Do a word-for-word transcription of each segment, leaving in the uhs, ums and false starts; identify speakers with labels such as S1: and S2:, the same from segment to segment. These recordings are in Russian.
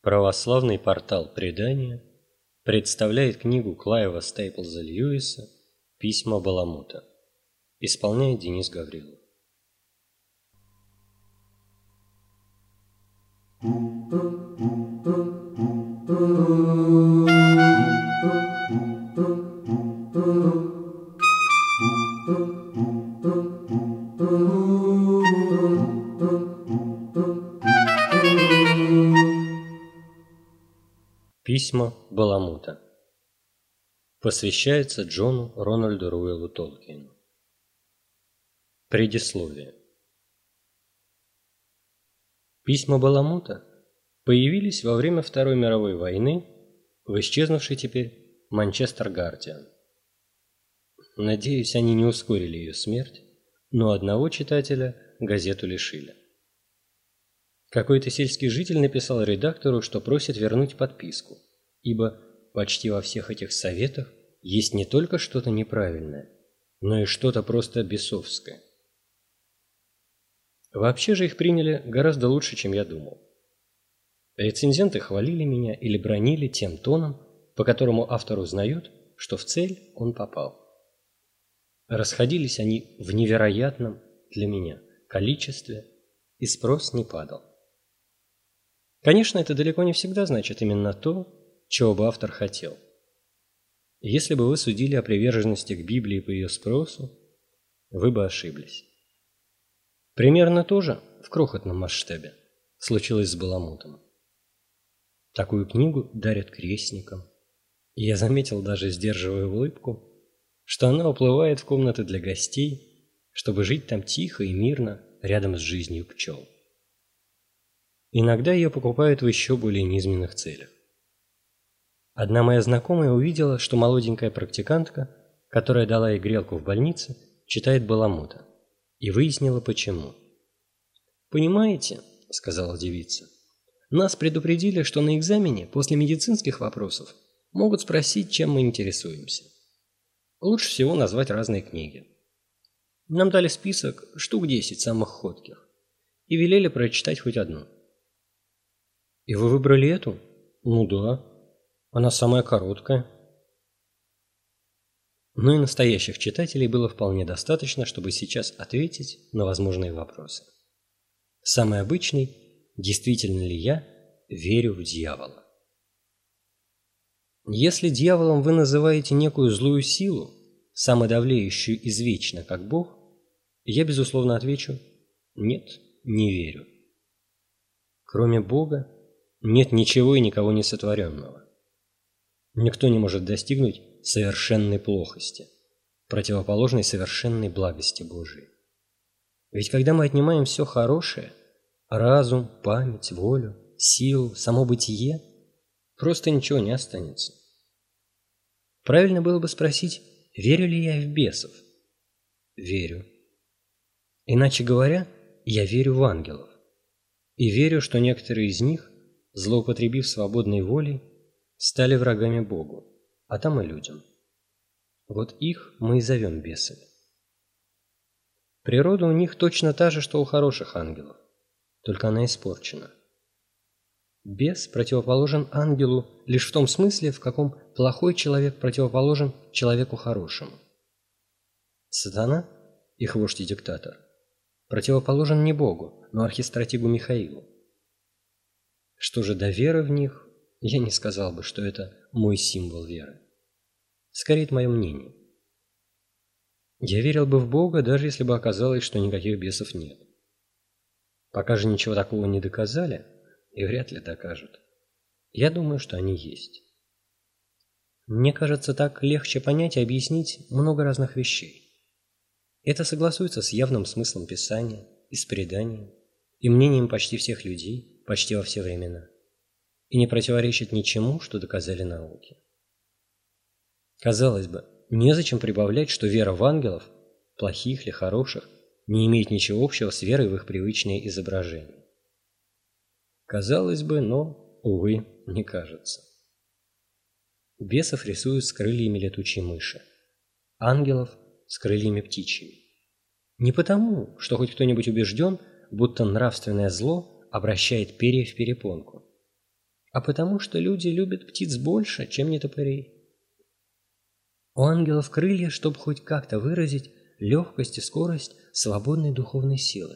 S1: Православный портал предания представляет книгу Клайва Стейплза Льюиса «Письма Баламута». Исполняет Денис Гаврилов. Письма Баламута. Посвящается Джону Рональду Руэллу Толкину. Предисловие. Письма Баламута появились во время Второй мировой войны в исчезнувшей теперь Манчестер Гардиан. Надеюсь, они не ускорили ее смерть, но одного читателя газету лишили. Какой-то сельский житель написал редактору, что просит вернуть подписку, ибо почти во всех этих советах есть не только что-то неправильное, но и что-то просто бесовское. Вообще же их приняли гораздо лучше, чем я думал. Рецензенты хвалили меня или бранили тем тоном, по которому автор узнает, что в цель он попал. Расходились они в невероятном для меня количестве, и спрос не падал. Конечно, это далеко не всегда значит именно то, чего бы автор хотел. Если бы вы судили о приверженности к Библии по ее спросу, вы бы ошиблись. Примерно то же в крохотном масштабе случилось с Баламутом. Такую книгу дарят крестникам, и я заметил, даже сдерживая улыбку, что она уплывает в комнаты для гостей, чтобы жить там тихо и мирно рядом с жизнью пчел. Иногда ее покупают в еще более низменных целях. Одна моя знакомая увидела, что молоденькая практикантка, которая дала ей грелку в больнице, читает Баламута, и выяснила почему. «Понимаете, — сказала девица, — нас предупредили, что на экзамене после медицинских вопросов могут спросить, чем мы интересуемся. Лучше всего назвать разные книги. Нам дали список штук десять самых ходких и велели прочитать хоть одну. И вы выбрали эту? Ну да. Она самая короткая. Но и настоящих читателей было вполне достаточно, чтобы сейчас ответить на возможные вопросы. Самый обычный: действительно ли я верю в дьявола? Если дьяволом вы называете некую злую силу, самодавлеющую извечно, как Бог, я безусловно отвечу: нет, не верю. Кроме Бога нет ничего и никого не сотворенного. Никто не может достигнуть совершенной плохости, противоположной совершенной благости Божией. Ведь когда мы отнимаем все хорошее – разум, память, волю, силу, само бытие – просто ничего не останется. Правильно было бы спросить, верю ли я в бесов? Верю. Иначе говоря, я верю в ангелов. И верю, что некоторые из них, злоупотребив свободной волей, стали врагами Богу, а там и людям. Вот их мы и зовем бесами. Природа у них точно та же, что у хороших ангелов, только она испорчена. Бес противоположен ангелу лишь в том смысле, в каком плохой человек противоположен человеку хорошему. Сатана, их вождь и диктатор, противоположен не Богу, но архистратигу Михаилу. Что же до веры в них, я не сказал бы, что это мой символ веры. Скорее, это мое мнение. Я верил бы в Бога, даже если бы оказалось, что никаких бесов нет. Пока же ничего такого не доказали, и вряд ли докажут, я думаю, что они есть. Мне кажется, так легче понять и объяснить много разных вещей. Это согласуется с явным смыслом Писания и с преданием, и мнением почти всех людей, почти во все времена, и не противоречит ничему, что доказали науки. Казалось бы, незачем прибавлять, что вера в ангелов, плохих или хороших, не имеет ничего общего с верой в их привычные изображения. Казалось бы, но, увы, не кажется. Бесов рисуют с крыльями летучей мыши, ангелов с крыльями птичьими. Не потому, что хоть кто-нибудь убежден, будто нравственное зло обращает перья в перепонку, а потому что люди любят птиц больше, чем нетопырей. У ангелов крылья, чтобы хоть как-то выразить легкость и скорость свободной духовной силы.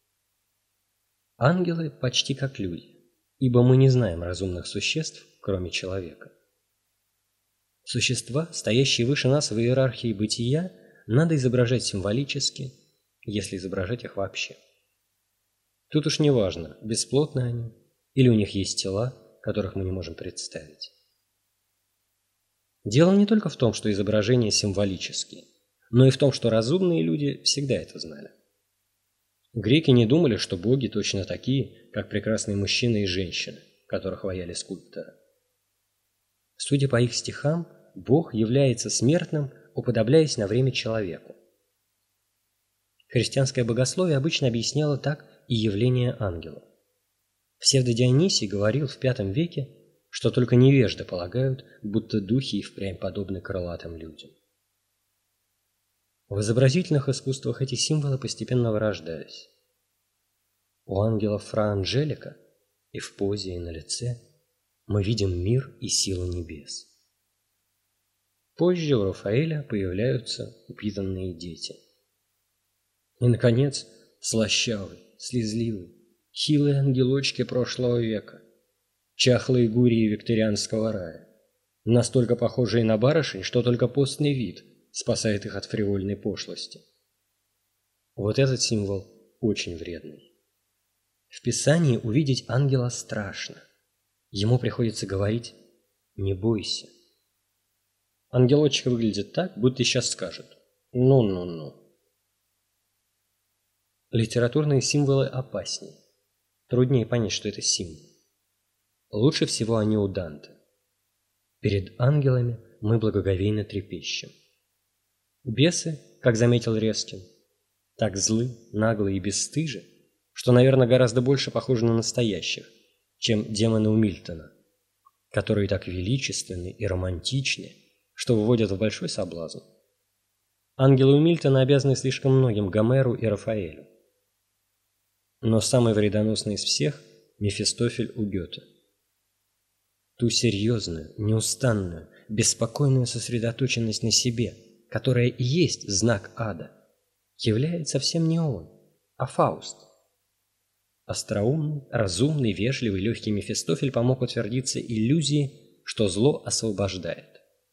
S1: Ангелы почти как люди, ибо мы не знаем разумных существ, кроме человека. Существа, стоящие выше нас в иерархии бытия, надо изображать символически, если изображать их вообще. Тут уж не важно, бесплотны они, или у них есть тела, которых мы не можем представить. Дело не только в том, что изображения символические, но и в том, что разумные люди всегда это знали. Греки не думали, что боги точно такие, как прекрасные мужчины и женщины, которых ваяли скульпторы. Судя по их стихам, Бог является смертным, уподобляясь на время человеку. Христианское богословие обычно объясняло так и явление ангелов. Псевдодионисий говорил в пятом веке, что только невежды полагают, будто духи и впрямь подобны крылатым людям. В изобразительных искусствах эти символы постепенно вырождались. У ангелов Фра Анджелика и в позе, и на лице мы видим мир и силу небес. Позже у Рафаэля появляются упитанные дети. И, наконец, слащавый, слезливый, хилые ангелочки прошлого века, чахлые гурии викторианского рая, настолько похожие на барышень, что только постный вид спасает их от фривольной пошлости. Вот этот символ очень вредный. В Писании увидеть ангела страшно. Ему приходится говорить «не бойся». Ангелочек выглядит так, будто сейчас скажет «ну-ну-ну». Литературные символы опаснее. Труднее понять, что это символ. Лучше всего они у Данте. Перед ангелами мы благоговейно трепещем. Бесы, как заметил Резкин, так злы, наглы и бесстыжи, что, наверное, гораздо больше похожи на настоящих, чем демоны у Мильтона, которые так величественны и романтичны, что вводят в большой соблазн. Ангелы у Мильтона обязаны слишком многим Гомеру и Рафаэлю. Но самый вредоносный из всех – Мефистофель у Гёте. Ту серьезную, неустанную, беспокойную сосредоточенность на себе, которая и есть знак ада, является совсем не он, а Фауст. Остроумный, разумный, вежливый, легкий Мефистофель помог утвердиться иллюзии, что зло освобождает.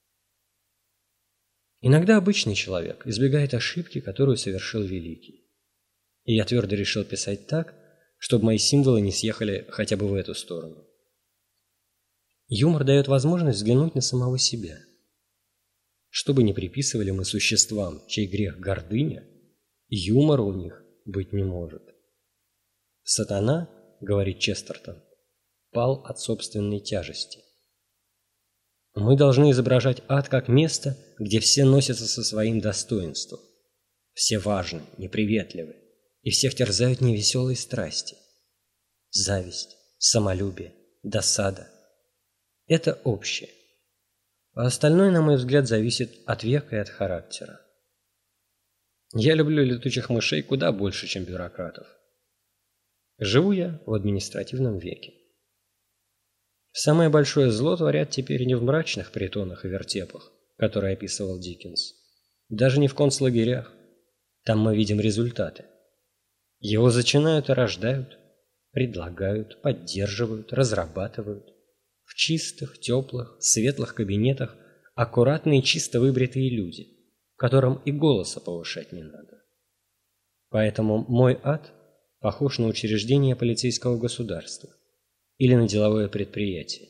S1: Иногда обычный человек избегает ошибки, которую совершил великий. И я твердо решил писать так, чтобы мои символы не съехали хотя бы в эту сторону. Юмор дает возможность взглянуть на самого себя. Что бы ни приписывали мы существам, чей грех гордыня, юмора у них быть не может. Сатана, говорит Честертон, пал от собственной тяжести. Мы должны изображать ад как место, где все носятся со своим достоинством. Все важны, неприветливы, и всех терзают невеселые страсти. Зависть, самолюбие, досада – это общее. А остальное, на мой взгляд, зависит от века и от характера. Я люблю летучих мышей куда больше, чем бюрократов. Живу я в административном веке. Самое большое зло творят теперь не в мрачных притонах и вертепах, которые описывал Диккенс, даже не в концлагерях. Там мы видим результаты. Его зачинают и рождают, предлагают, поддерживают, разрабатывают. В чистых, теплых, светлых кабинетах аккуратные и чисто выбритые люди, которым и голоса повышать не надо. Поэтому мой ад похож на учреждение полицейского государства или на деловое предприятие.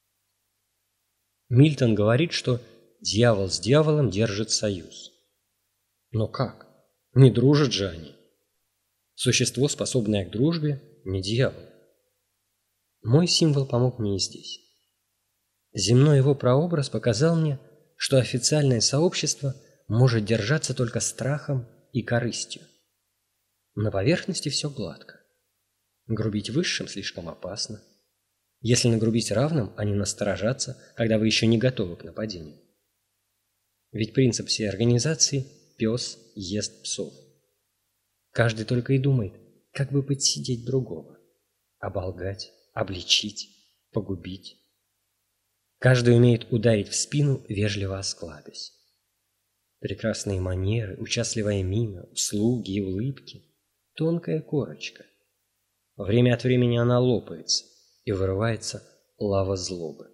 S1: Мильтон говорит, что дьявол с дьяволом держит союз. Но как? Не дружат же они. Существо, способное к дружбе, не дьявол. Мой символ помог мне и здесь. Земной его прообраз показал мне, что официальное сообщество может держаться только страхом и корыстью. На поверхности все гладко. Грубить высшим слишком опасно. Если нагрубить равным, они насторожатся, когда вы еще не готовы к нападению. Ведь принцип всей организации – пес ест псов. Каждый только и думает, как бы подсидеть другого, оболгать, обличить, погубить. Каждый умеет ударить в спину, вежливо осклабясь. Прекрасные манеры, участливая мина, услуги и улыбки – тонкая корочка. Время от времени она лопается, и вырывается лава злобы.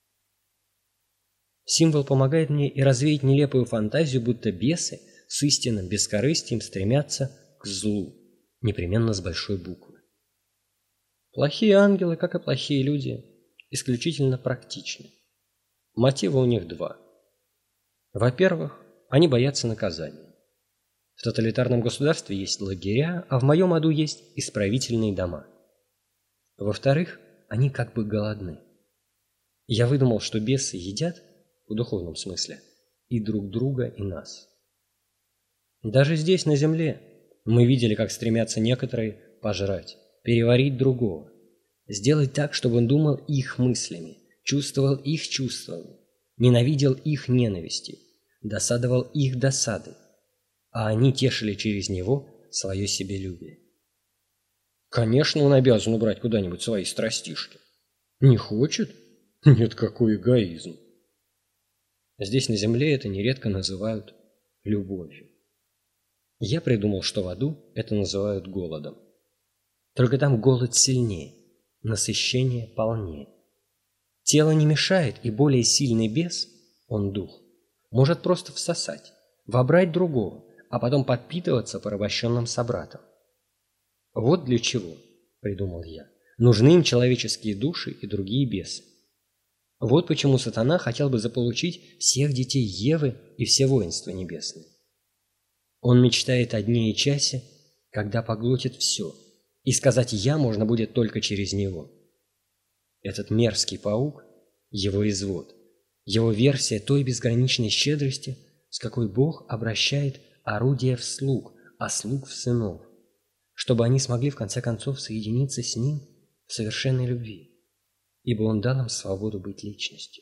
S1: Символ помогает мне и развеять нелепую фантазию, будто бесы с истинным бескорыстием стремятся к злу, непременно с большой буквы. Плохие ангелы, как и плохие люди, исключительно практичны. Мотива у них два. Во-первых, они боятся наказания. В тоталитарном государстве есть лагеря, а в моем аду есть исправительные дома. Во-вторых, они как бы голодны. Я выдумал, что бесы едят, в духовном смысле, и друг друга, и нас. Даже здесь, на земле, мы видели, как стремятся некоторые пожрать, переварить другого, сделать так, чтобы он думал их мыслями, чувствовал их чувствами, ненавидел их ненавистью, досадовал их досадой, а они тешили через него свое себелюбие. Конечно, он обязан убрать куда-нибудь свои страстишки. Не хочет? Нет, какой эгоизм. Здесь на земле это нередко называют любовью. Я придумал, что в аду это называют голодом. Только там голод сильнее, насыщение полнее. Тело не мешает, и более сильный бес, он дух, может просто всосать, вобрать другого, а потом подпитываться порабощенным собратом. Вот для чего, придумал я, нужны им человеческие души и другие бесы. Вот почему сатана хотел бы заполучить всех детей Евы и все воинства небесные. Он мечтает о дне и часе, когда поглотит все, и сказать «я» можно будет только через него. Этот мерзкий паук – его извод, его версия той безграничной щедрости, с какой Бог обращает орудия в слуг, а слуг в сынов, чтобы они смогли в конце концов соединиться с Ним в совершенной любви, ибо Он дал им свободу быть личностью.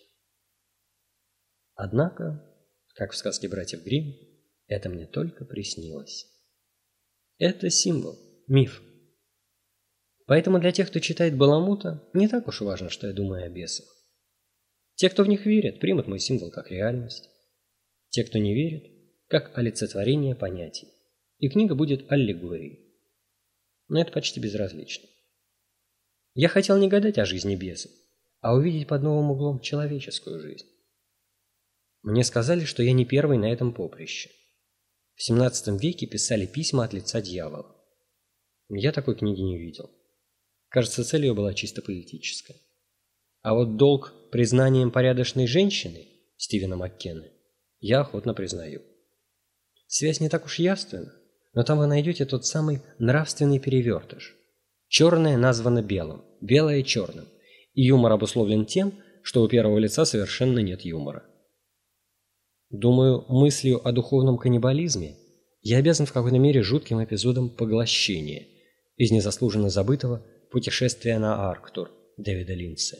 S1: Однако, как в сказке братьев Гримм, это мне только приснилось. Это символ, миф. Поэтому для тех, кто читает Баламута, не так уж важно, что я думаю о бесах. Те, кто в них верит, примут мой символ как реальность. Те, кто не верит, как олицетворение понятий. И книга будет аллегорией. Но это почти безразлично. Я хотел не гадать о жизни бесов, а увидеть под новым углом человеческую жизнь. Мне сказали, что я не первый на этом поприще. В семнадцатом веке писали письма от лица дьявола. Я такой книги не видел. Кажется, цель ее была чисто политическая. А вот долг признанием порядочной женщины Стивена Маккенны я охотно признаю. Связь не так уж явственна, но там вы найдете тот самый нравственный перевертыш. Черное названо белым, белое черным, и юмор обусловлен тем, что у первого лица совершенно нет юмора. Думаю, мыслью о духовном каннибализме я обязан в какой-то мере жутким эпизодом поглощения из незаслуженно забытого «Путешествия на Арктур» Дэвида Линдсея.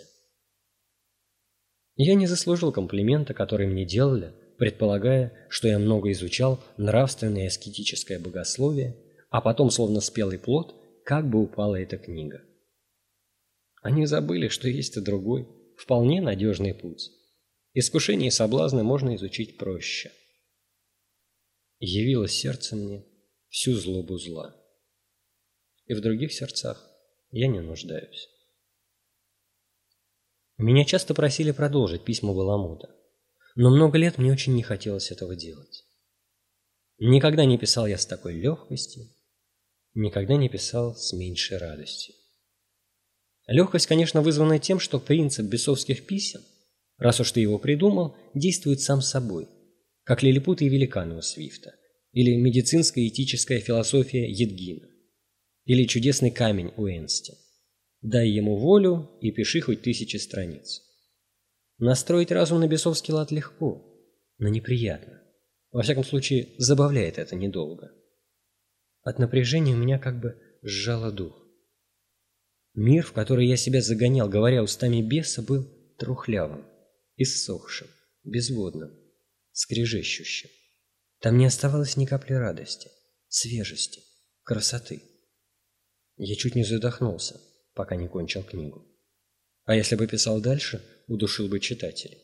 S1: Я не заслужил комплимента, который мне делали, предполагая, что я много изучал нравственное и аскетическое богословие, а потом, словно спелый плод, как бы упала эта книга. Они забыли, что есть и другой, вполне надежный путь. Искушения и соблазны можно изучить проще. Явило сердце мне всю злобу зла. И в других сердцах я не нуждаюсь. Меня часто просили продолжить письма Баламута, но много лет мне очень не хотелось этого делать. Никогда не писал я с такой легкостью, никогда не писал с меньшей радостью. Легкость, конечно, вызвана тем, что принцип бесовских писем, раз уж ты его придумал, действует сам собой, как лилипуты и великаны у Свифта, или медицинская этическая философия Едгина, или чудесный камень у Энсти. Дай ему волю и пиши хоть тысячи страниц. Настроить разум на бесовский лад легко, но неприятно. Во всяком случае, забавляет это недолго. От напряжения у меня как бы сжало дух. Мир, в который я себя загонял, говоря устами беса, был трухлявым, иссохшим, безводным, скрежещущим. Там не оставалось ни капли радости, свежести, красоты. Я чуть не задохнулся, пока не кончил книгу. А если бы писал дальше, удушил бы читателей.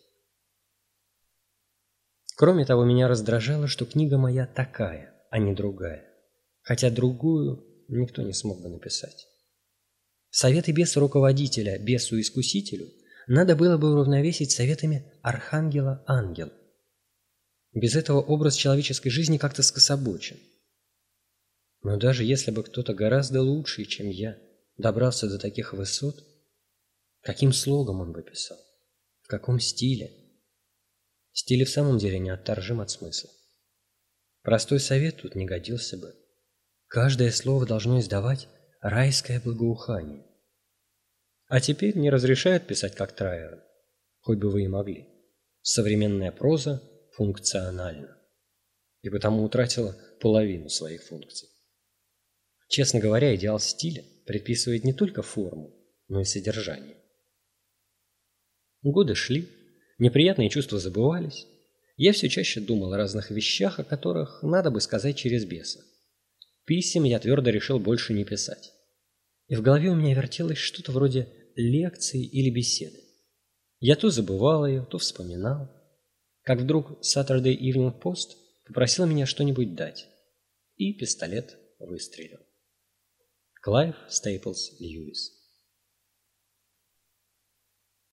S1: Кроме того, меня раздражало, что книга моя такая, а не другая, хотя другую никто не смог бы написать. Советы беса-руководителя бесу-искусителю надо было бы уравновесить советами архангела-ангела. Без этого образ человеческой жизни как-то скособочен. Но даже если бы кто-то гораздо лучший, чем я, добрался до таких высот, каким слогом он бы писал? В каком стиле? Стиль и в самом деле неотторжим от смысла. Простой совет тут не годился бы. Каждое слово должно издавать райское благоухание. А теперь не разрешают писать как Трайерн, хоть бы вы и могли. Современная проза функциональна, и потому утратила половину своих функций. Честно говоря, идеал стиля предписывает не только форму, но и содержание. Годы шли, неприятные чувства забывались. Я все чаще думал о разных вещах, о которых надо бы сказать через беса. Писем я твердо решил больше не писать. И в голове у меня вертелось что-то вроде лекции или беседы. Я то забывал ее, то вспоминал. Как вдруг Saturday Evening Post попросил меня что-нибудь дать. И пистолет выстрелил. Клайв Стейплс Льюис.